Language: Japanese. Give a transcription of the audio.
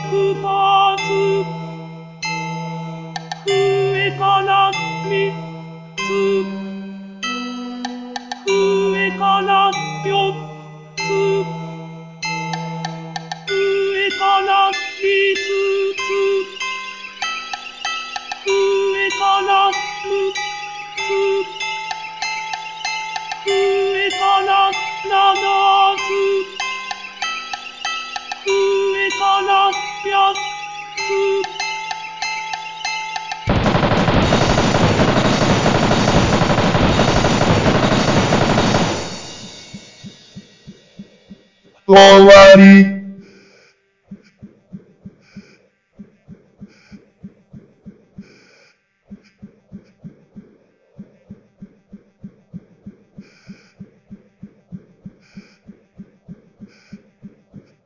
二つ上から三つ上から四つ上から五つ上から六つ上から七つ上から八つ終わり。